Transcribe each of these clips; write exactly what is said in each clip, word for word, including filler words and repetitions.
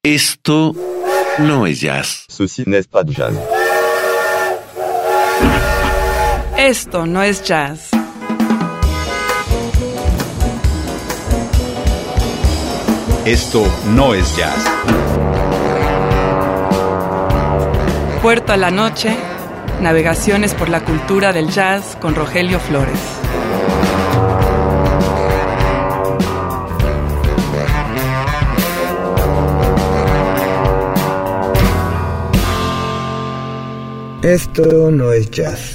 Esto no es jazz. Ceci n'est pas de jazz. Esto no es jazz. Esto no es jazz. Puerto a la noche, navegaciones por la cultura del jazz con Rogelio Flores. Esto no es jazz.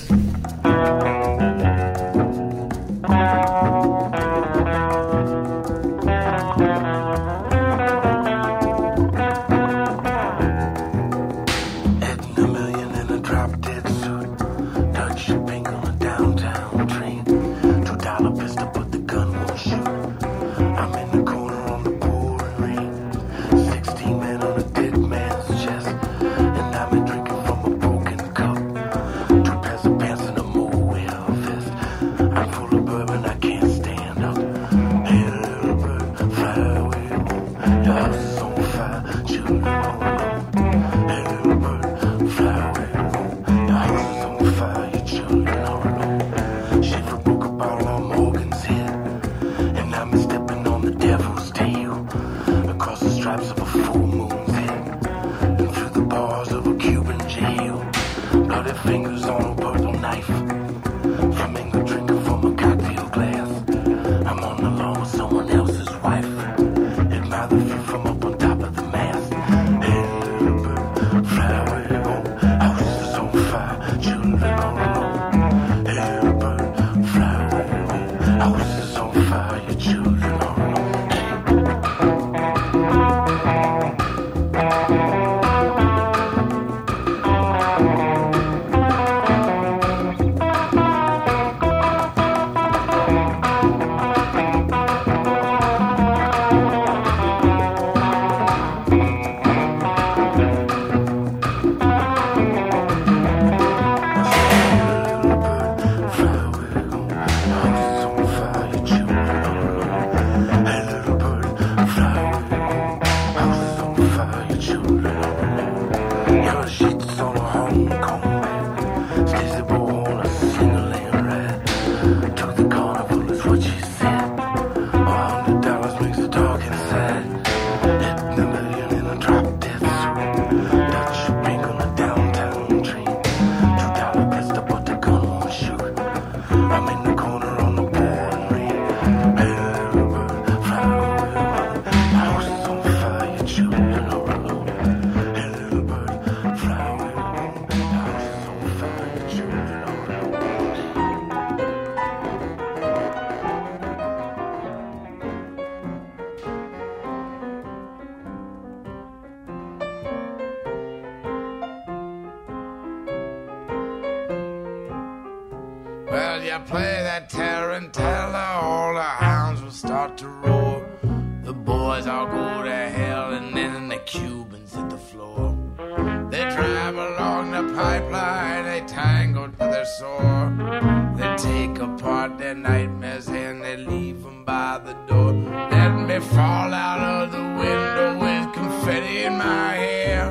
Well, you play that tarantella, all the hounds will start to roar. The boys all go to hell, and then the Cubans hit the floor. They drive along the pipeline, they tangle till they're sore. They take apart their nightmares and they leave them by the door. Let me fall out of the window with confetti in my hair.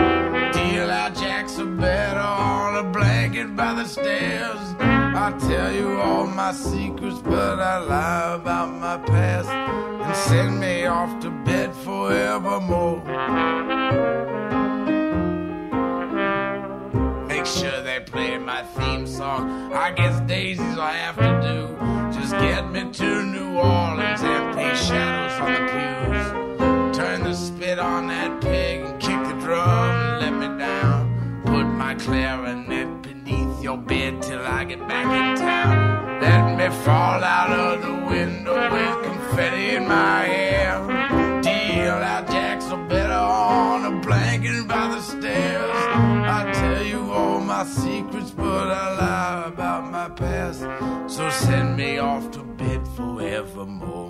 Deal out jacks of better on a blanket by the stairs. I tell you all my secrets, but I lie about my past and send me off to bed forevermore. Make sure they play my theme song. I guess Daisy's I have to do. Just get me to New Orleans and paint shadows on the pews. Turn the spit on that pig and kick the drum and let me down. Put my clarinet beneath your bed till I get back in town. Let me fall out of the window with confetti in my hair. Deal out jacks or better on a blanket by the stairs. I tell you all my secrets, but I lie about my past. So send me off to bed forevermore.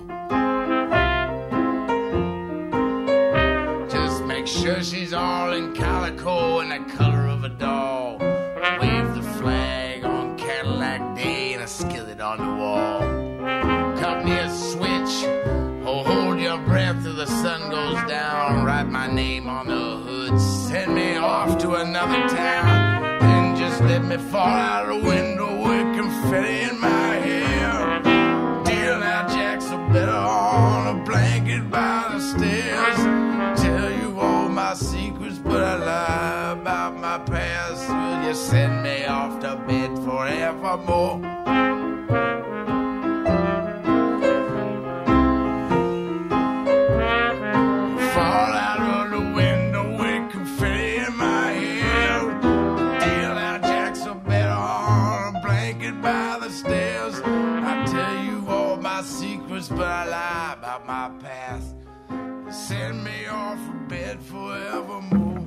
Just make sure she's all in calico and the color of a doll. Wave the flag on Cadillac Day and a skillet on the wall. Cut me a switch, oh hold your breath till the sun goes down. Write my my name on the hood. Send me off to another town and just let me fall out the window with confetti in my hair. Dear, now Jack's a better on a blanket by the stairs. Tell you all my secrets, but I lie about my past. Will you send me off to bed forevermore? Fall out of the window with confetti in my hair. Dear, now Jack's a better on a blanket by the stairs. I tell you all my secrets, but I lie about my past. Send me off to bed forevermore.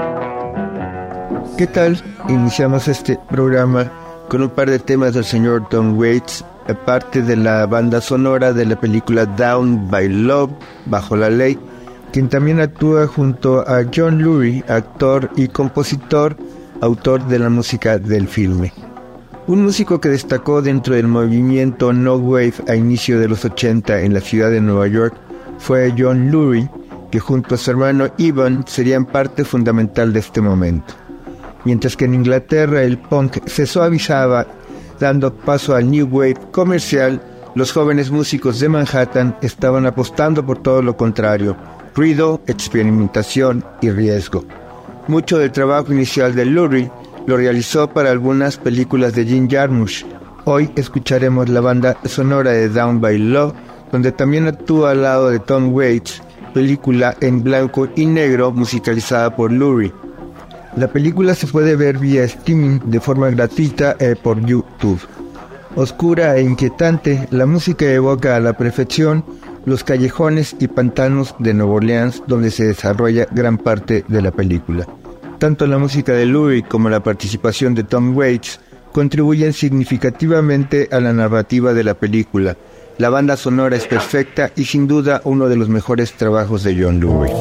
¿Qué tal? Iniciamos este programa con un par de temas del señor Tom Waits, parte de la banda sonora de la película Down by Love, Bajo la Ley, quien también actúa junto a John Lurie, actor y compositor, autor de la música del filme. Un músico que destacó dentro del movimiento No Wave a inicio de los ochenta en la ciudad de Nueva York fue John Lurie, que junto a su hermano Evan serían parte fundamental de este momento. Mientras que en Inglaterra el punk se suavizaba, dando paso al New Wave comercial, los jóvenes músicos de Manhattan estaban apostando por todo lo contrario: ruido, experimentación y riesgo. Mucho del trabajo inicial de Lurie lo realizó para algunas películas de Jim Jarmusch. Hoy escucharemos la banda sonora de Down by Law, donde también actúa al lado de Tom Waits, película en blanco y negro musicalizada por Lurie. La película se puede ver vía streaming de forma gratuita eh, por YouTube. Oscura e inquietante, la música evoca a la perfección los callejones y pantanos de Nueva Orleans, donde se desarrolla gran parte de la película. Tanto la música de Lurie como la participación de Tom Waits contribuyen significativamente a la narrativa de la película. La banda sonora es perfecta y sin duda uno de los mejores trabajos de John Lurie.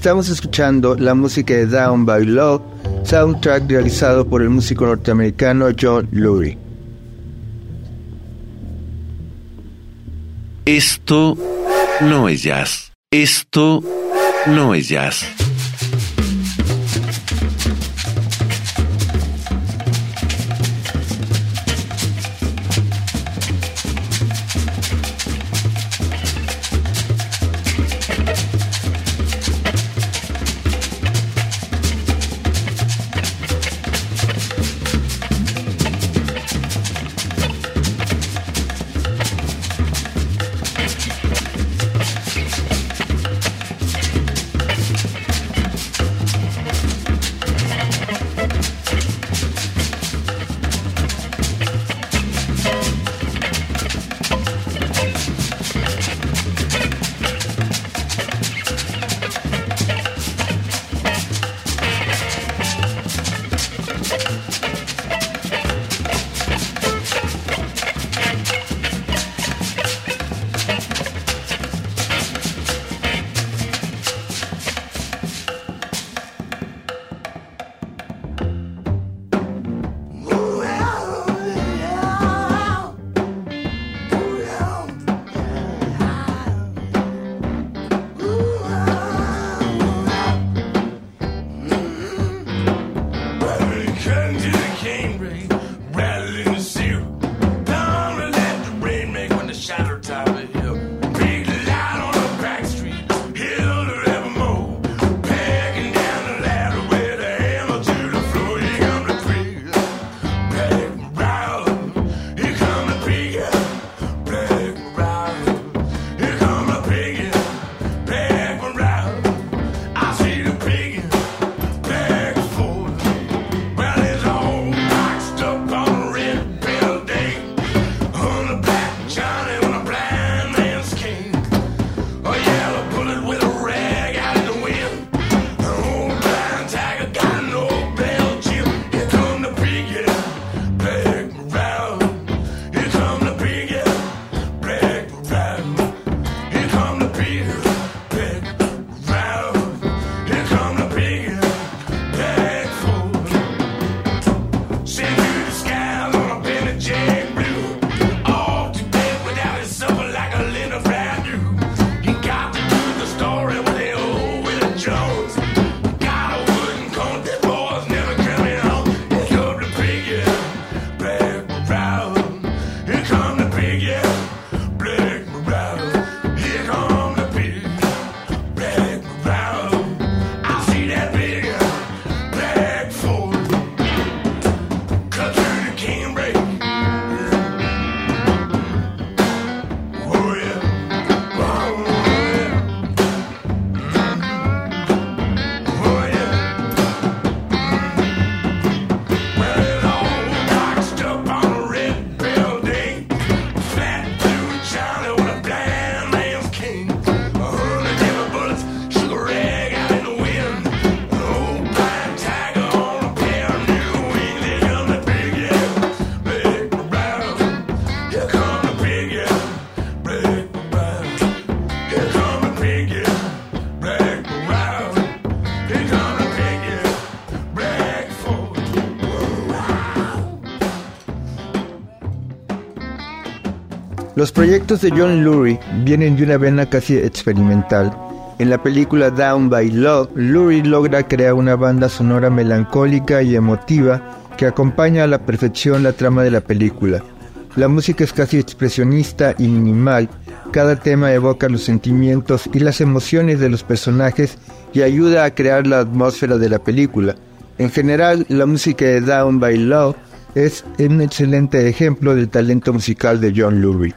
Estamos escuchando la música de Down by Love, soundtrack realizado por el músico norteamericano John Lurie. Esto no es jazz. Esto no es jazz. Los proyectos de John Lurie vienen de una vena casi experimental. En la película Down by Love, Lurie logra crear una banda sonora melancólica y emotiva que acompaña a la perfección la trama de la película. La música es casi expresionista y minimal. Cada tema evoca los sentimientos y las emociones de los personajes y ayuda a crear la atmósfera de la película. En general, la música de Down by Love es un excelente ejemplo del talento musical de John Lurie.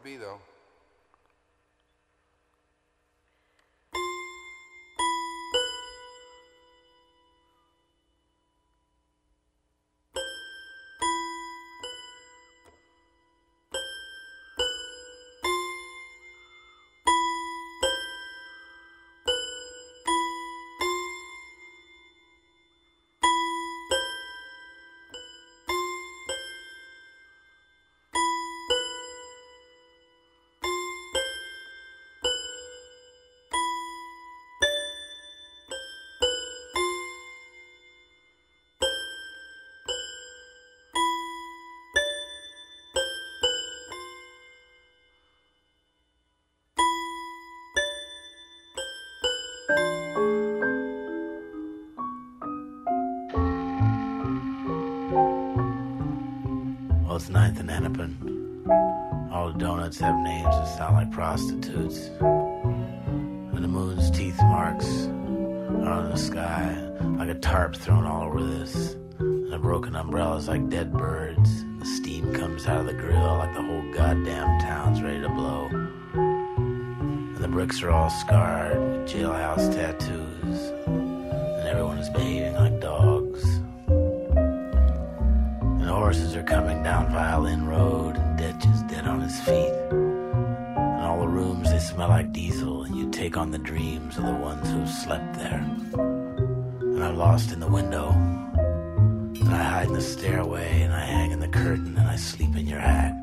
would be, though. Well, it's ninth and Hennepin. All the donuts have names that sound like prostitutes. And the moon's teeth marks are on the sky like a tarp thrown all over this. And the broken umbrellas like dead birds. The steam comes out of the grill like the whole goddamn town's ready to blow. And the bricks are all scarred with jailhouse tattoos. And everyone is behaving like dogs. And the horses are coming down Violin Road, and Ditch is dead on his feet. And all the rooms, they smell like diesel, and you take on the dreams of the ones who've slept there. And I'm lost in the window, and I hide in the stairway, and I hang in the curtain, and I sleep in your hat.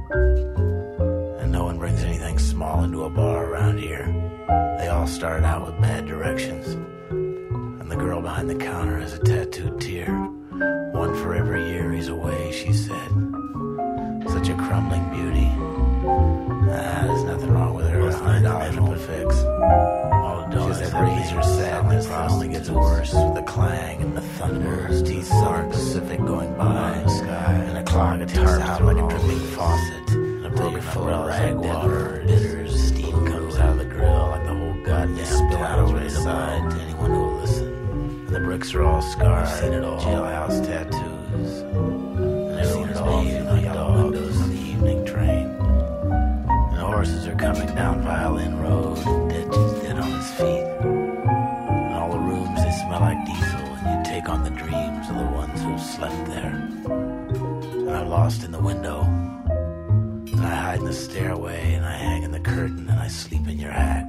And no one brings anything small into a bar around here. They all started out with bad directions. And the girl behind the counter has a tattooed tear. One for every year he's away, she said. Such a crumbling beauty. Ah, there's nothing wrong with her. A hundred dollars won't fix. All the donuts that razor sadness that only gets worse with the clang and the thunder. Teeth Southern Pacific going by the sky, and a clock that ticks out like a dripping faucet. And a broken umbrella, rag water, bitters, steam comes out of the grill like the whole goddamn spill out over the side to anyone who will listen. The bricks are all scarred, I've seen it all. Jailhouse tattoos. And I've seen it all through the yellow windows of the evening train. And the horses are coming down Violin Road, and Ditch is dead on his feet. And all the rooms, they smell like diesel, and you take on the dreams of the ones who've slept there. And I'm lost in the window, and I hide in the stairway, and I hang in the curtain, and I sleep in your hat.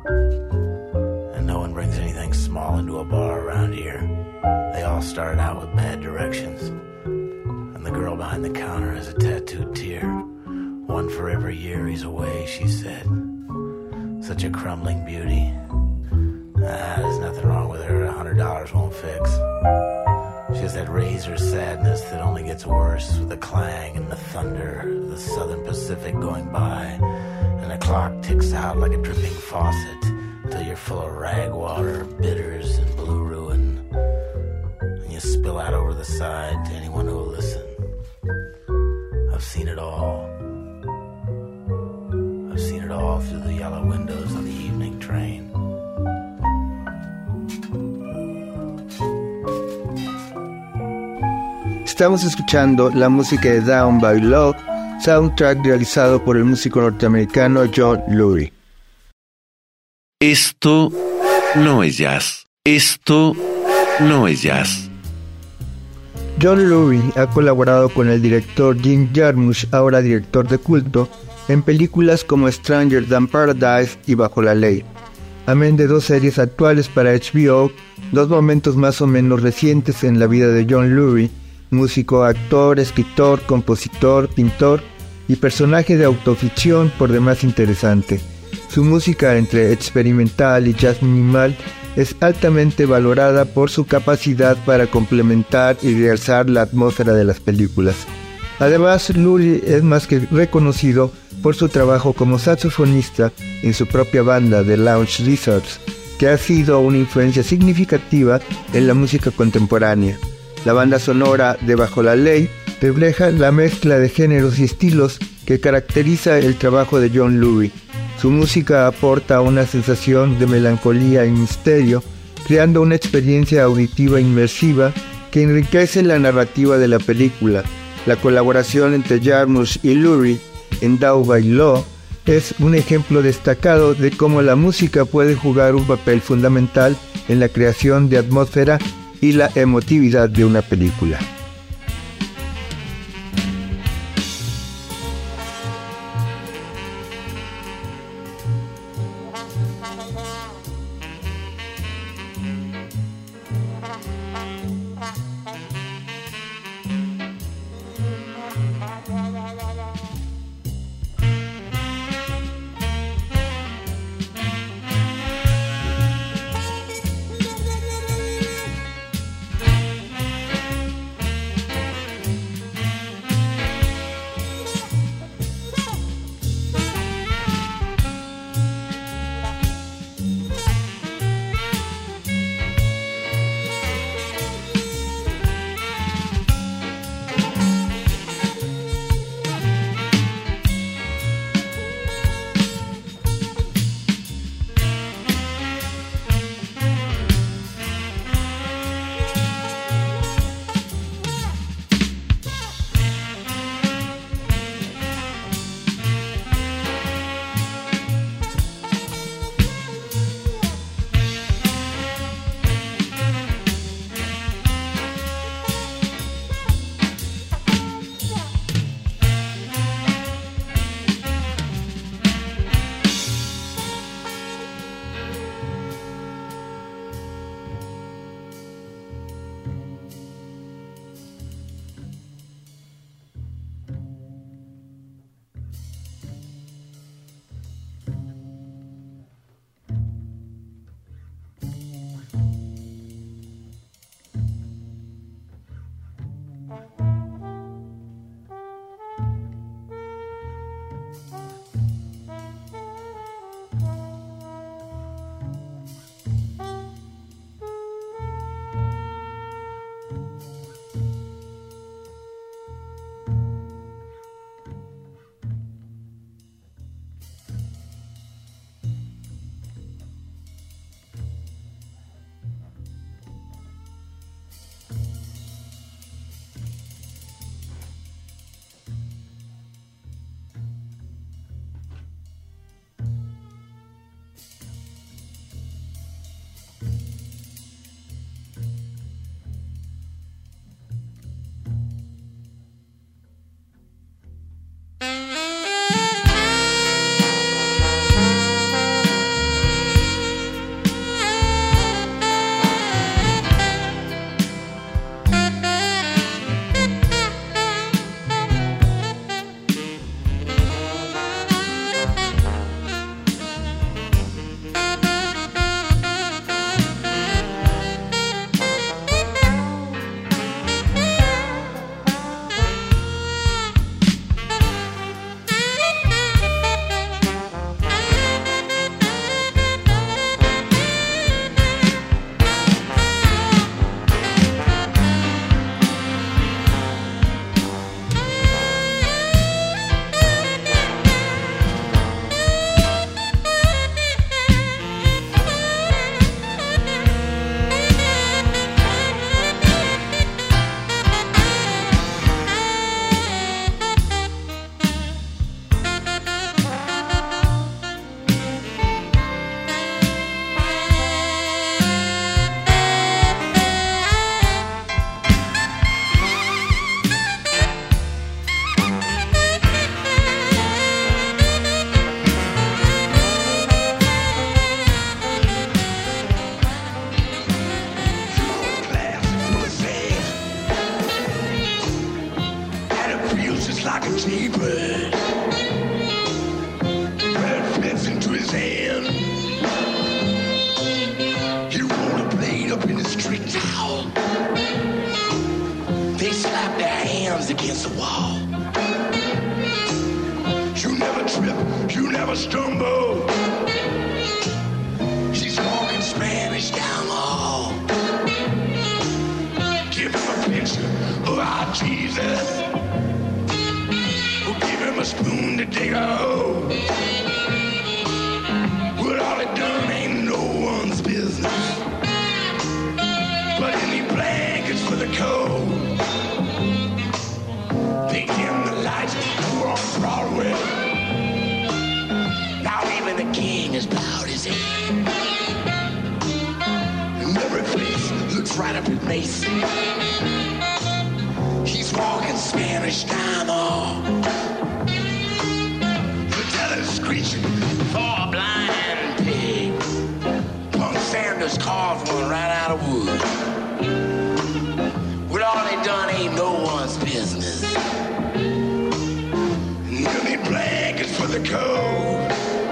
No one brings anything small into a bar around here. They all started out with bad directions. And the girl behind the counter has a tattooed tear. One for every year he's away, she said. Such a crumbling beauty. Ah, there's nothing wrong with her. A hundred dollars won't fix. She has that razor sadness that only gets worse with the clang and the thunder of the Southern Pacific going by. And the clock ticks out like a dripping faucet. Till you're full of rag water, bitters, and blue ruin. And you spill out over the side to anyone who will listen. I've seen it all. I've seen it all through the yellow windows on the evening train. Estamos escuchando la música de Down by Law, soundtrack realizado por el músico norteamericano John Lurie. Esto no es jazz. Esto no es jazz. John Lurie ha colaborado con el director Jim Jarmusch, ahora director de culto, en películas como Stranger Than Paradise y Bajo la Ley. Amén de dos series actuales para H B O, dos momentos más o menos recientes en la vida de John Lurie, músico, actor, escritor, compositor, pintor y personaje de autoficción por demás interesante. Su música entre experimental y jazz minimal es altamente valorada por su capacidad para complementar y realzar la atmósfera de las películas. Además, Lurie es más que reconocido por su trabajo como saxofonista en su propia banda, The Lounge Lizards, que ha sido una influencia significativa en la música contemporánea. La banda sonora de Bajo la Ley refleja la mezcla de géneros y estilos que caracteriza el trabajo de John Lurie. Su música aporta una sensación de melancolía y misterio, creando una experiencia auditiva inmersiva que enriquece la narrativa de la película. La colaboración entre Jarmusch y Lurie en Down by Law es un ejemplo destacado de cómo la música puede jugar un papel fundamental en la creación de atmósfera y la emotividad de una película. Against the wall. You never trip, you never stumble. She's walking Spanish down the hall. Give him a picture of our Jesus. We'll give him a spoon to dig a hole. What all it done ain't no one's business. But any blankets for the cold. They dim the lights, we're on Broadway. right up at Mason. He's walking Spanish down the hall. The teller's screeching for a blind pig. Punk Sanders called for one right out of wood. What all they done ain't no one's business. Nilly blankets for the code.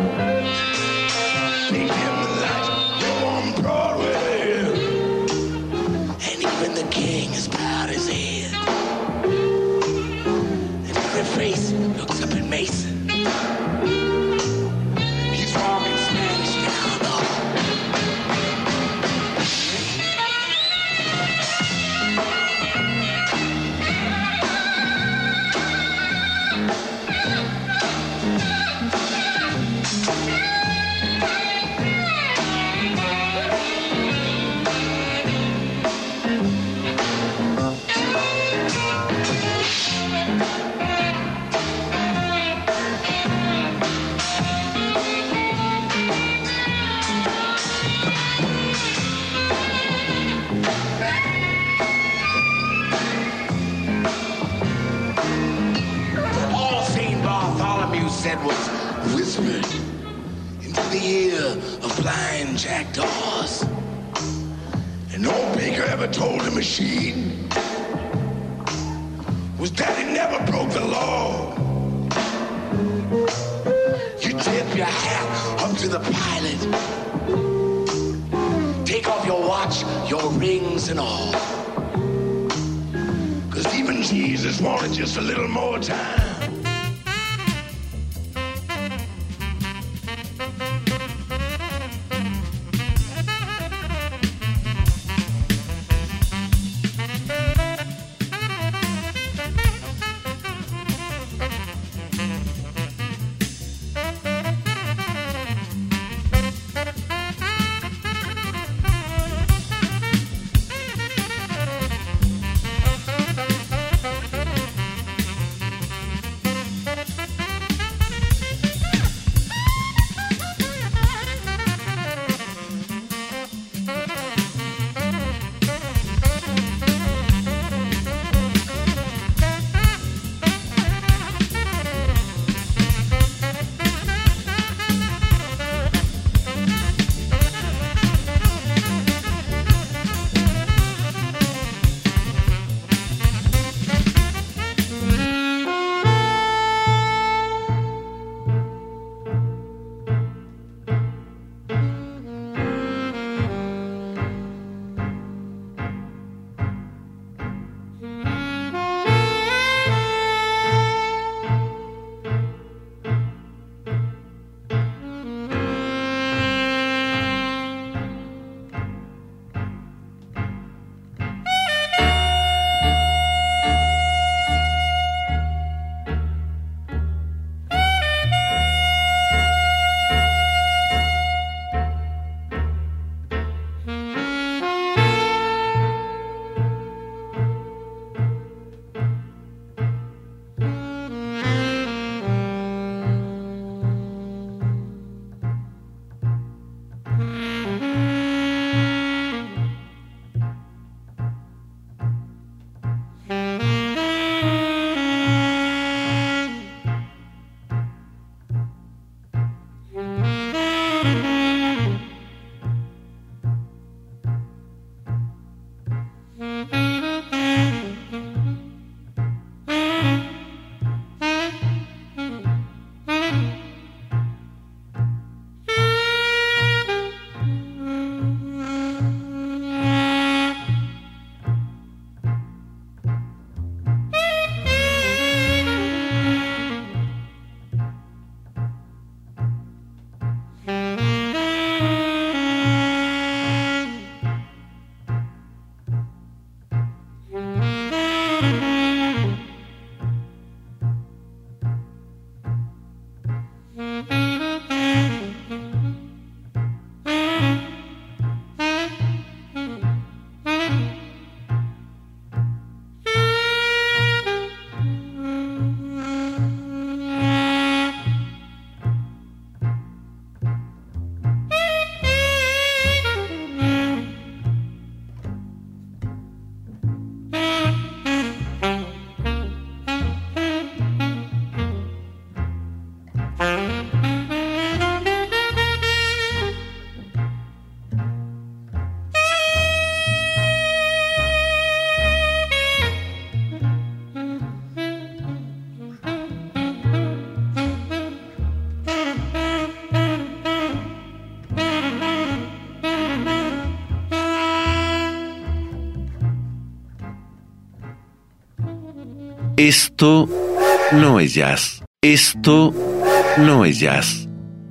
Make him the lights go on Broadway. And even the king has bowed his head. And every face looks up at Mason. He's walking Spanish down the hall. Said was whispered into the ear of blind jackdaws. And no baker ever told the machine was that he never broke the law. You tip your hat up to the pilot, take off your watch, your rings and all. 'Cause even Jesus wanted just a little more time. Esto no es jazz. Esto no es jazz.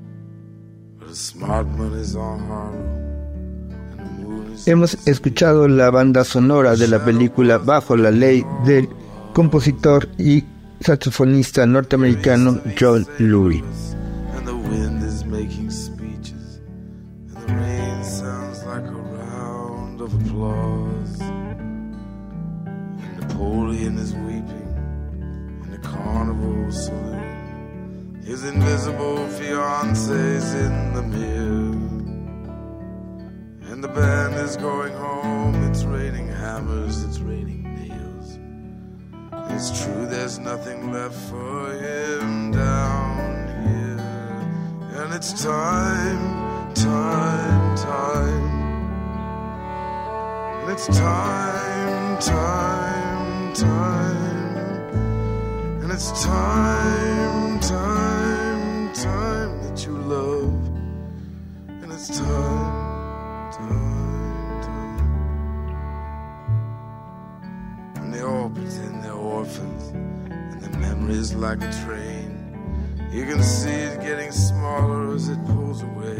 Hemos escuchado la banda sonora de la película Bajo la Ley del compositor y saxofonista norteamericano John Lurie. Napoleon is weeping in the carnival saloon. His invisible fiance's in the mirror, and the band is going home. It's raining hammers, it's raining nails. It's true, there's nothing left for him down here, and it's time, time, time. And it's time, time, time. And it's time, time, time that you love. And it's time, time, time. And they all pretend they're orphans, and their memory's like a train. You can see it getting smaller as it pulls away.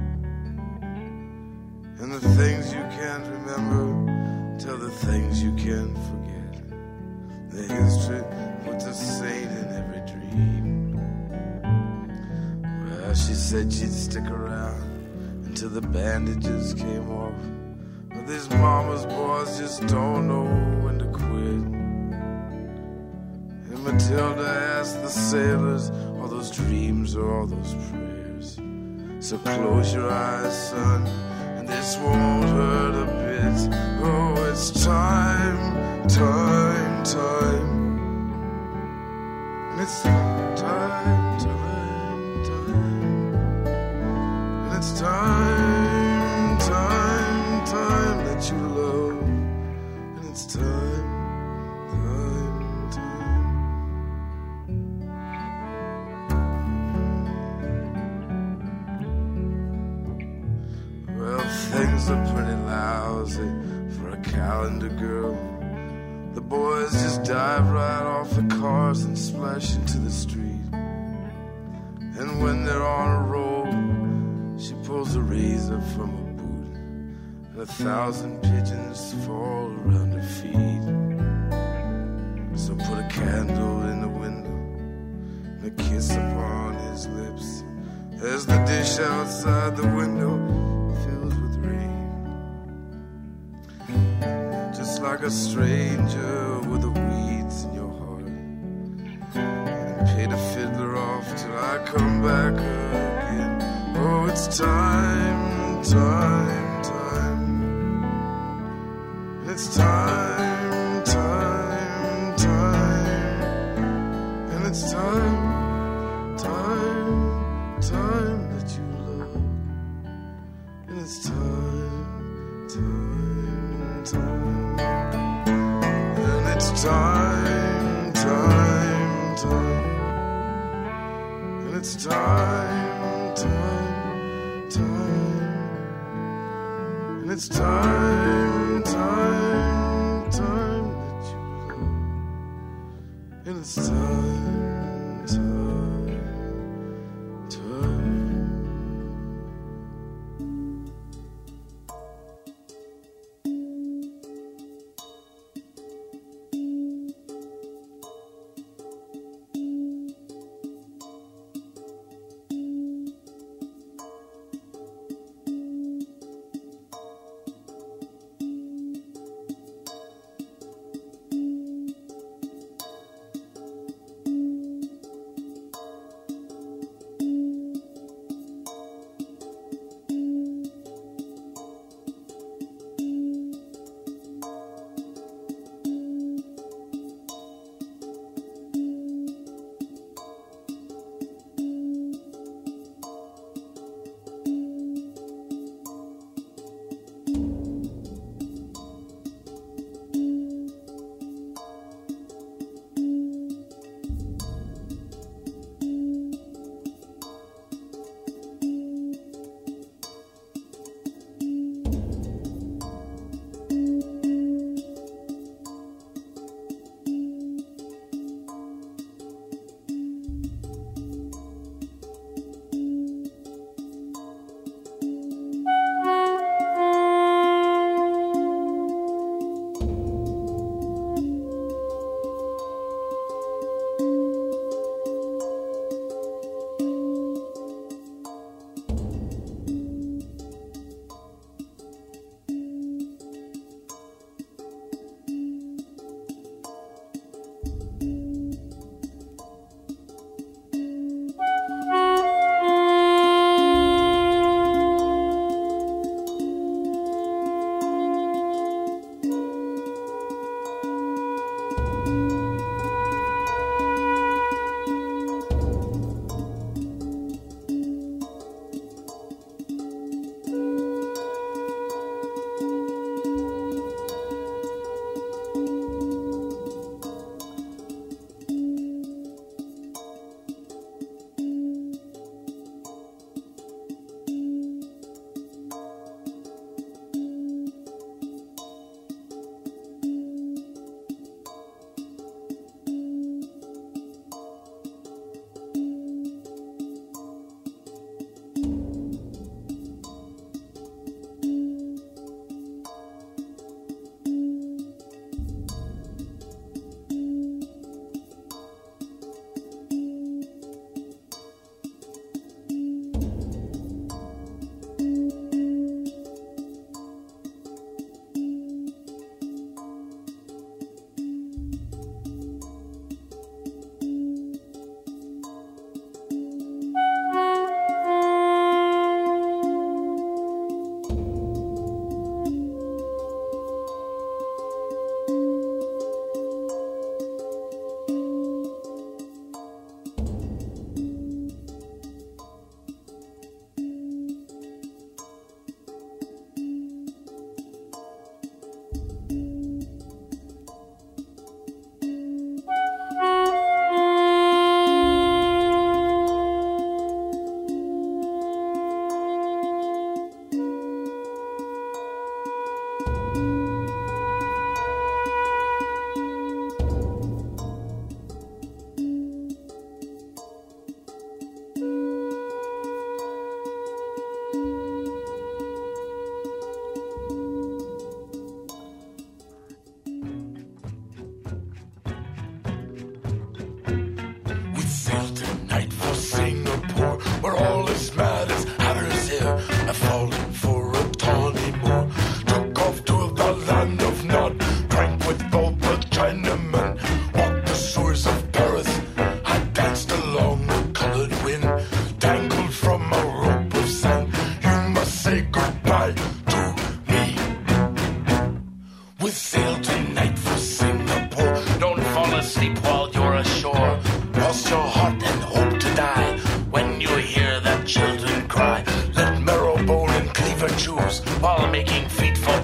And the things you can't remember tell the things you can't forget. The history puts a saint in every dream. Well, she said she'd stick around until the bandages came off. But these mama's boys just don't know when to quit. And Matilda asked the sailors, all those dreams or all those prayers. So close your eyes, son, this won't hurt a bit. Oh, it's time, time, time. And it's time, time, time. And it's time, time, time that you love. And it's time, time, time. Well, things are pretty lousy for a calendar girl. The boys just dive right off the cars and splash into the street. And when they're on a roll, she pulls a razor from a boot, and a thousand pigeons fall around her feet. So put a candle in the window and a kiss upon his lips, as the dish outside the window fills with rain. Just like a stranger with the weeds in your heart, and pay the fiddler off till I come back again. Oh, it's time, time, time. It's time, time, time. And it's time, time, time that you love. And it's time, time, time. And it's time, time, time. And it's time, time, time. And it's time, time, time that you love. And it's time, time, time.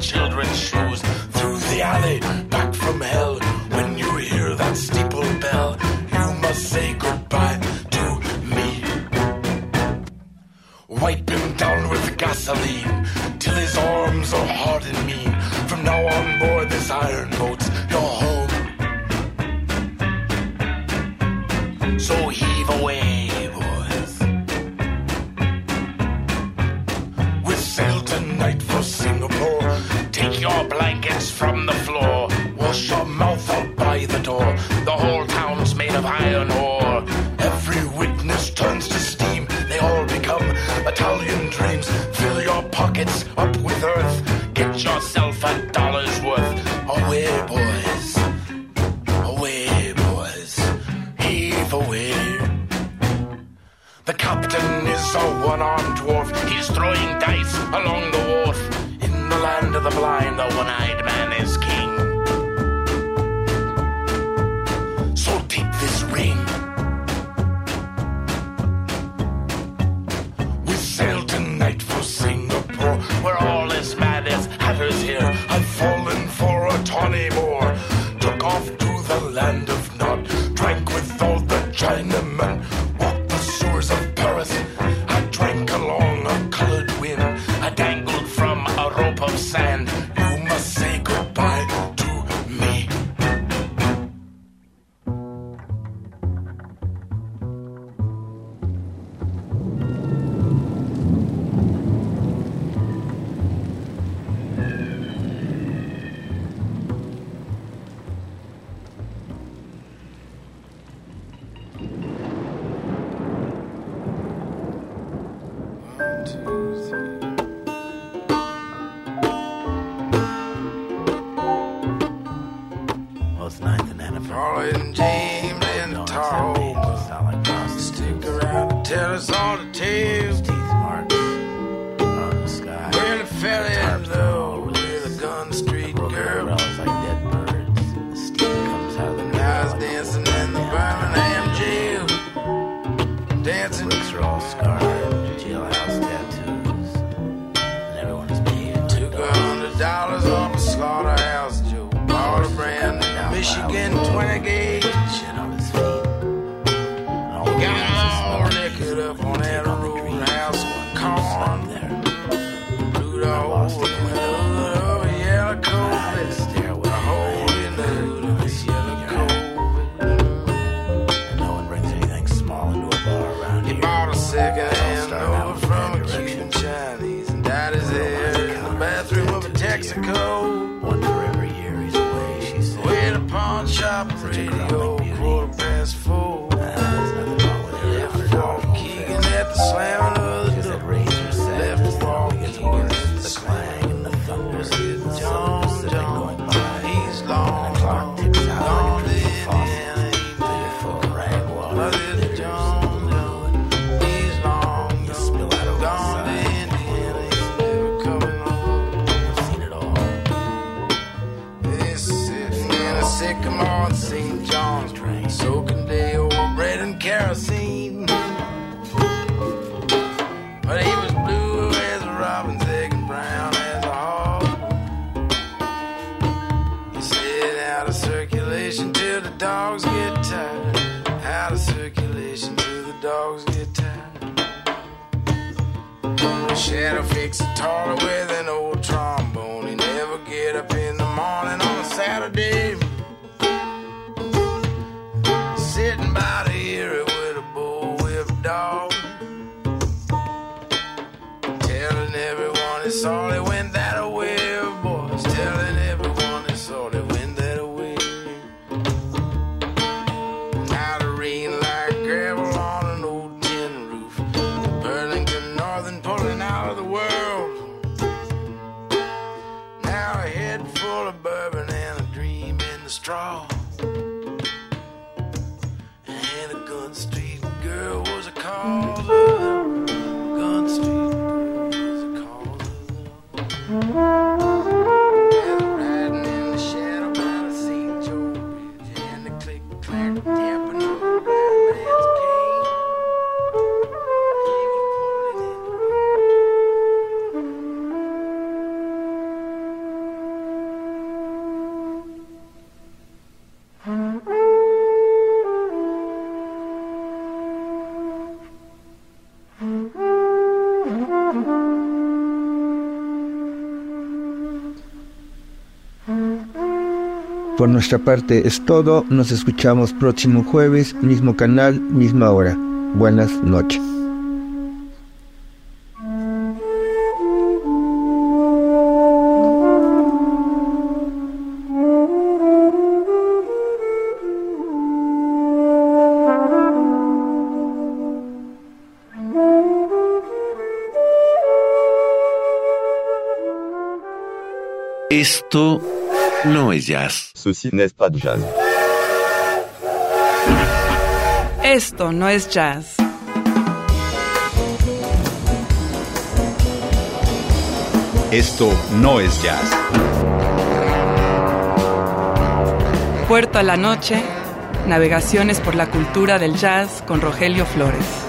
children's shoes. Through the alley, back from hell. When you hear that steeple bell, you must say goodbye to me. Wipe him down with gasoline till his arms are hard and mean. From now on board this iron boat's your home. So heave away, boys. We sail tonight for Singapore. Take your blankets from the floor. Wash your mouth out by the door. The whole town's made of iron ore. Every witness turns to steam. They all become Italian dreams. Fill your pockets up with earth. Get yourself a dollar's worth. Away, boys. Away, boys. Heave away. The captain is a one-armed dwarf. He's throwing dice along the wharf. In the land of the blind, the one-eyed man is king. So take this ring. We sail tonight for Singapore. We're all as mad as hatters here. I've fallen for a tawny Moor. Took off to the land of Nod. Drank with all the Chinamen. Walked the sewers of Paris. I drank along a colored wind. I dangled from a rope of sand. You must say goodbye to me. Calling James in the Tahoe. Stick around and tell us all the tales. Where he fell in love with a Gun Street girl. Now he's dancing in the Birmingham jail. Dancing. Are all scarred, jailhouse tattoos, and everyone is paid. Took a hundred dollars off the slaughterhouse Joe. Bought a brand new Michigan twenty gauge. Chin on his feet. He got all liquored up on that roadhouse corn. Blew the hole in the hood of a yellow Corvette. A hole in the hood of a yellow Corvette. And no one brings anything small into a bar around He here. bought a second-hand Nova from a Cuban Chinese and dyed his hair in the bathroom of a Texaco. One for every year he's away, she said. Way to pawn shop radio, quarter past four. Ah, there's nothing wrong with it. Left Paul Keegan at the slamming of the Because that door. razor set Left as the Paul only gets Keegan worse. at the The clang and the thunder. John, Pacific John, going by. he's long, And the clock long ticks out gone like a to faucet. Indiana. Till you're full of rag water. Mother bitters, John, John, he's long, You spill out over the gone to side. Indiana. He's never coming home. I've seen it all. He's sitting in a sycamore in Saint John's train, soaking day old bread and kerosene. But he was blue as a robin's egg and brown as a hog. He said out of circulation till the dogs get tired. Out of circulation till the dogs get tired. Shadow fixed guitar with an old trombone. He never get up in the morning on a Saturday. Sitting by the ear with a bullwhip dog. Telling everyone he saw they went that away, boys. Telling everyone they saw they went that away. Now the rain like gravel on an old tin roof. Burlington Northern pulling out of the world. Now a head full of bourbon and a dream in the straw. And a Gun Street girl was a cause of love. Gun Street girl was a cause of love. There's a riding in the shadow by the Saint George Bridge, and the click clack tapping on the blind man's cane. He was pulling in the Por nuestra parte es todo. Nos escuchamos próximo jueves, mismo canal, misma hora. Buenas noches. Esto no es jazz. Ceci n'est pas de jazz. Esto no es jazz. Esto no es jazz. Puerto a la noche, navegaciones por la cultura del jazz con Rogelio Flores.